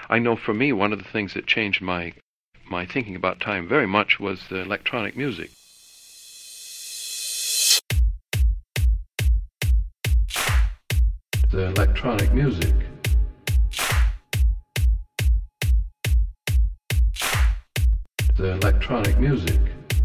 I know for me, one of the things that changed my thinking about time very much was the electronic music. The electronic music. The electronic music.